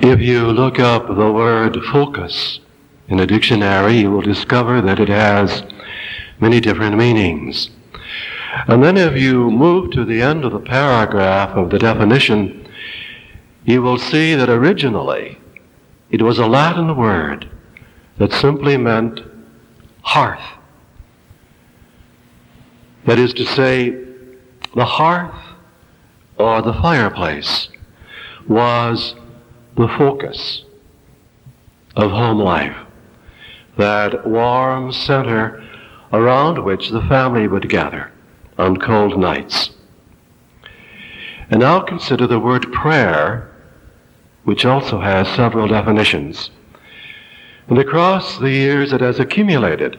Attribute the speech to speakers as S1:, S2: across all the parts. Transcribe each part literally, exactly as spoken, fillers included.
S1: If you look up the word focus in a dictionary, you will discover that it has many different meanings. And then if you move to the end of the paragraph of the definition, you will see that originally it was a Latin word that simply meant hearth. That is to say, the hearth or the fireplace was the focus of home life, that warm center around which the family would gather on cold nights. And now consider the word prayer, which also has several definitions. And across the years it has accumulated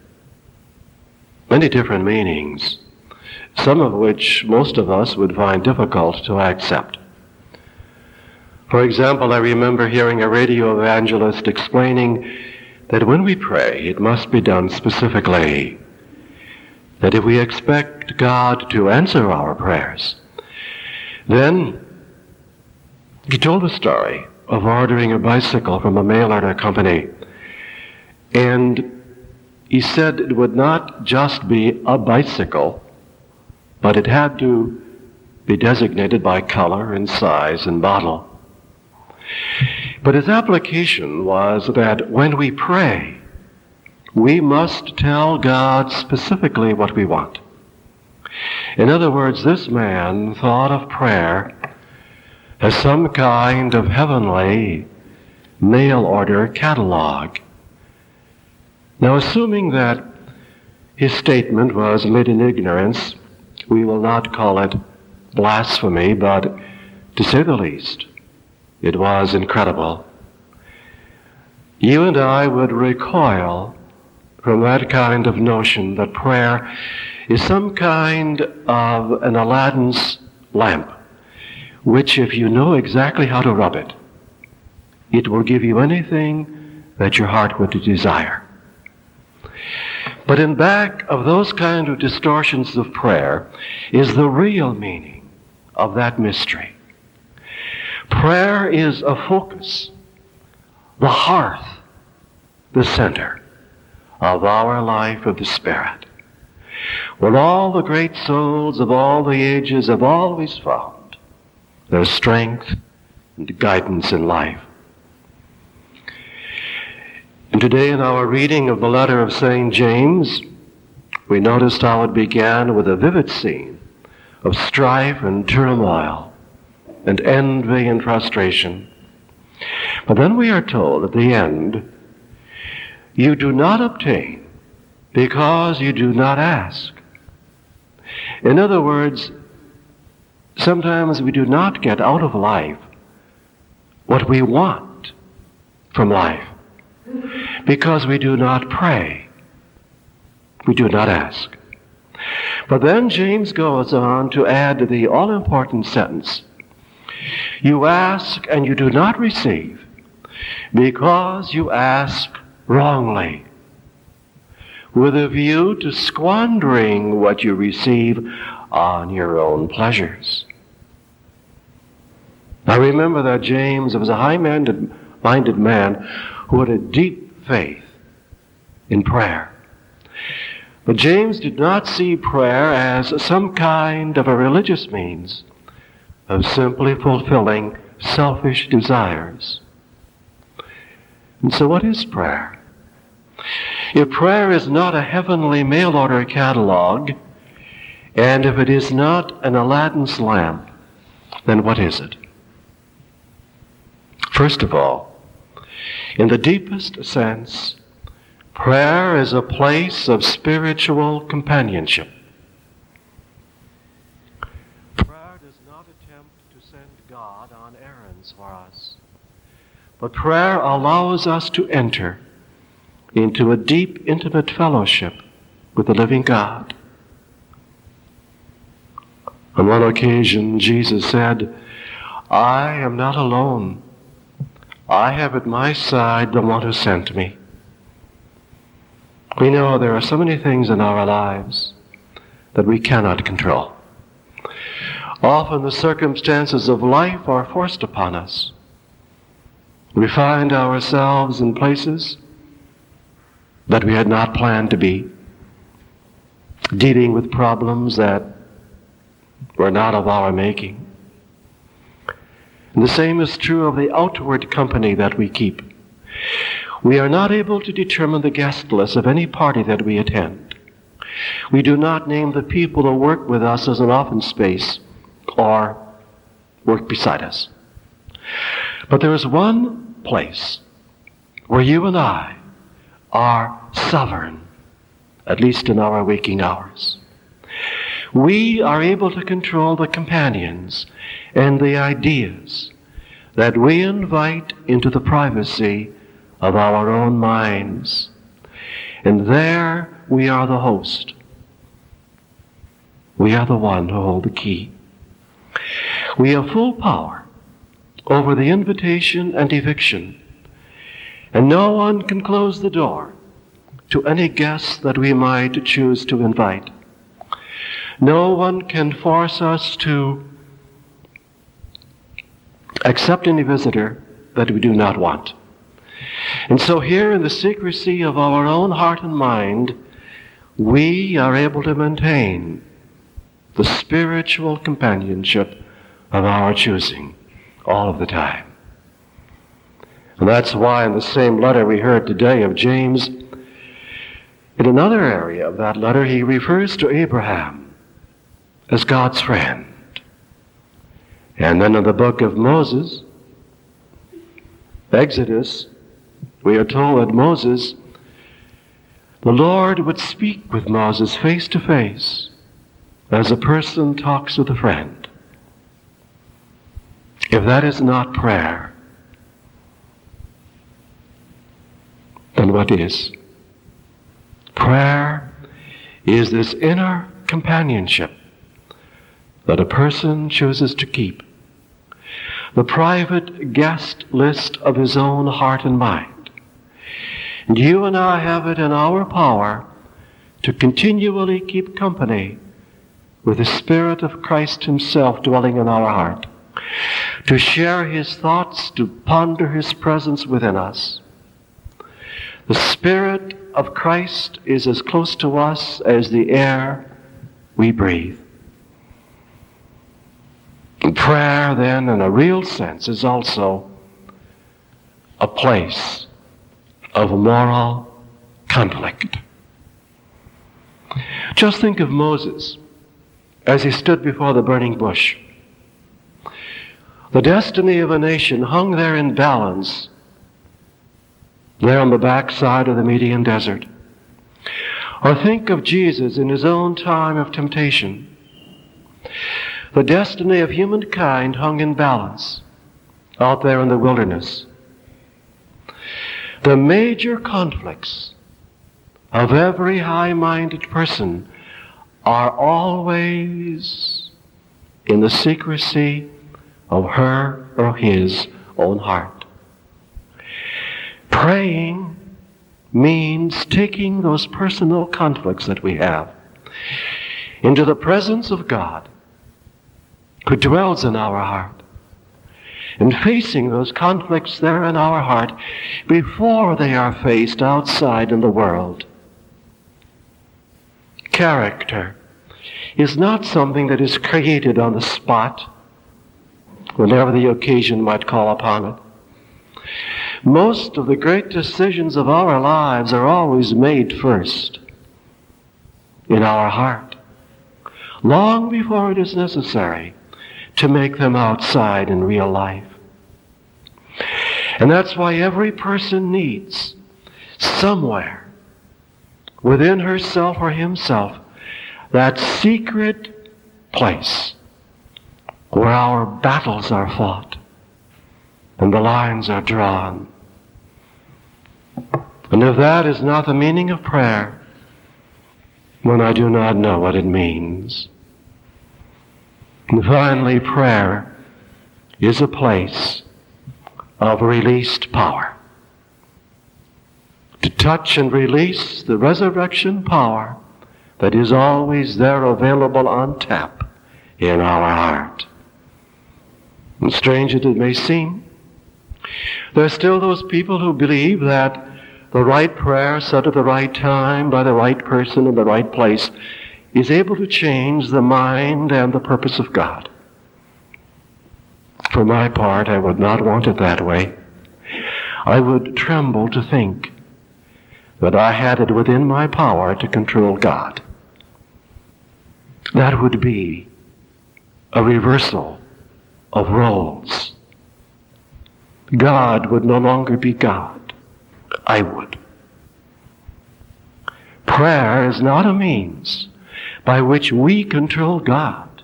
S1: many different meanings, some of which most of us would find difficult to accept. For example, I remember hearing a radio evangelist explaining that when we pray, it must be done specifically. That if we expect God to answer our prayers, then he told a story of ordering a bicycle from a mail order company. And he said it would not just be a bicycle, but it had to be designated by color and size and model. But his application was that when we pray, we must tell God specifically what we want. In other words, this man thought of prayer as some kind of heavenly mail order catalog. Now, assuming that his statement was made in ignorance, we will not call it blasphemy, but to say the least, it was incredible. You and I would recoil from that kind of notion that prayer is some kind of an Aladdin's lamp, which if you know exactly how to rub it, it will give you anything that your heart would desire. But in back of those kind of distortions of prayer is the real meaning of that mystery. Prayer is a focus, the hearth, the center of our life of the Spirit, where all the great souls of all the ages have always found their strength and guidance in life. And today in our reading of the letter of Saint James, we noticed how it began with a vivid scene of strife and turmoil and envy and frustration. But then we are told at the end, you do not obtain because you do not ask. In other words, sometimes we do not get out of life what we want from life because we do not pray. We do not ask. But then James goes on to add the all-important sentence, you ask and you do not receive because you ask wrongly, with a view to squandering what you receive on your own pleasures. Now remember that James was a high-minded minded man who had a deep faith in prayer. But James did not see prayer as some kind of a religious means of simply fulfilling selfish desires. And so what is prayer? If prayer is not a heavenly mail order catalog, and if it is not an Aladdin's lamp, then what is it? First of all, in the deepest sense, prayer is a place of spiritual companionship. Prayer does not attempt to send God on errands for us, but prayer allows us to enter into a deep, intimate fellowship with the living God. On one occasion, Jesus said, I am not alone. I have at my side the one who sent me. We know there are so many things in our lives that we cannot control. Often the circumstances of life are forced upon us. We find ourselves in places that we had not planned to be, dealing with problems that were not of our making. And the same is true of the outward company that we keep. We are not able to determine the guest list of any party that we attend. We do not name the people who work with us as an office space or work beside us. But there is one place where you and I are sovereign, at least in our waking hours. We are able to control the companions and the ideas that we invite into the privacy of our own minds. And there we are the host. We are the one who hold the key. We have full power over the invitation and eviction, and no one can close the door to any guest that we might choose to invite. No one can force us to accept any visitor that we do not want. And so here in the secrecy of our own heart and mind, we are able to maintain the spiritual companionship of our choosing all of the time. And that's why in the same letter we heard today of James, in another area of that letter, he refers to Abraham as God's friend. And then in the book of Moses, Exodus, we are told that Moses, the Lord would speak with Moses face to face as a person talks with a friend. If that is not prayer, then what is? Prayer is this inner companionship that a person chooses to keep, the private guest list of his own heart and mind. And you and I have it in our power to continually keep company with the Spirit of Christ himself dwelling in our heart, to share his thoughts, to ponder his presence within us. The Spirit of Christ is as close to us as the air we breathe. And prayer, then, in a real sense, is also a place of moral conflict. Just think of Moses as he stood before the burning bush. The destiny of a nation hung there in balance, there on the backside of the Median desert. Or think of Jesus in his own time of temptation. The destiny of humankind hung in balance out there in the wilderness. The major conflicts of every high-minded person are always in the secrecy of her or his own heart. Praying means taking those personal conflicts that we have into the presence of God, who dwells in our heart, and facing those conflicts there in our heart before they are faced outside in the world. Character is not something that is created on the spot whenever the occasion might call upon it. Most of the great decisions of our lives are always made first in our heart, long before it is necessary to make them outside in real life. And that's why every person needs somewhere within herself or himself that secret place where our battles are fought and the lines are drawn. And if that is not the meaning of prayer, then I do not know what it means. And finally, prayer is a place of released power. To touch and release the resurrection power that is always there available on tap in our heart. And strange as it may seem, There are still those people who believe that the right prayer said at the right time by the right person in the right place is able to change the mind and the purpose of God. For my part, I would not want it that way. I would tremble to think that I had it within my power to control God. That would be a reversal of roles. God would no longer be God. I would. Prayer is not a means by which we control God.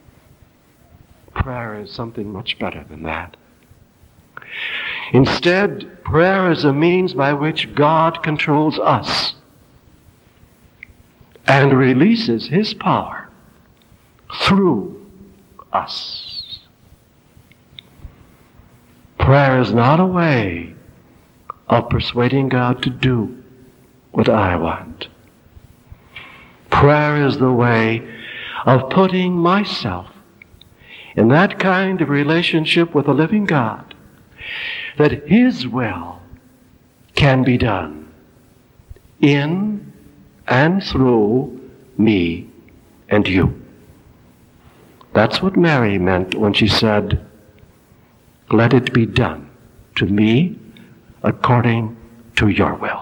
S1: Prayer is something much better than that. Instead, prayer is a means by which God controls us and releases His power through us. Prayer is not a way of persuading God to do what I want. Prayer is the way of putting myself in that kind of relationship with the living God, that His will can be done in and through me and you. That's what Mary meant when she said, "Let it be done to me according to your will."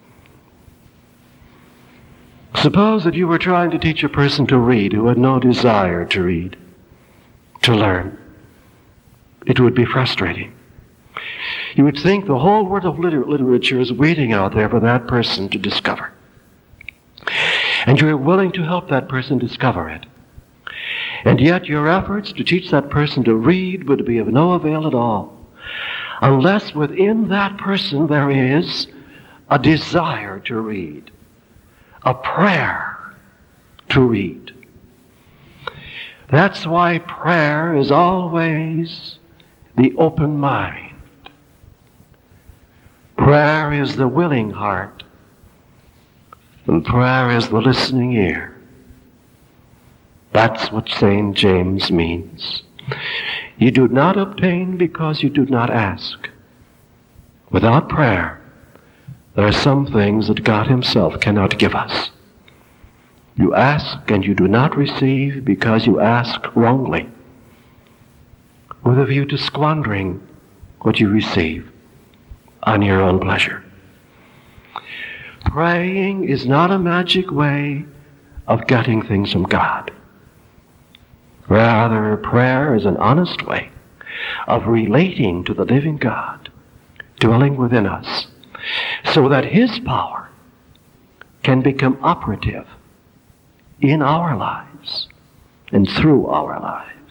S1: Suppose that you were trying to teach a person to read who had no desire to read, to learn. It would be frustrating. You would think the whole world of liter- literature is waiting out there for that person to discover. And you're willing to help that person discover it. And yet your efforts to teach that person to read would be of no avail at all, unless within that person there is a desire to read, a prayer to read. That's why prayer is always the open mind. Prayer is the willing heart, and prayer is the listening ear. That's what Saint James means. You do not obtain because you do not ask. Without prayer, there are some things that God Himself cannot give us. You ask and you do not receive because you ask wrongly, with a view to squandering what you receive on your own pleasure. Praying is not a magic way of getting things from God. Rather, prayer is an honest way of relating to the living God, dwelling within us, so that His power can become operative in our lives and through our lives.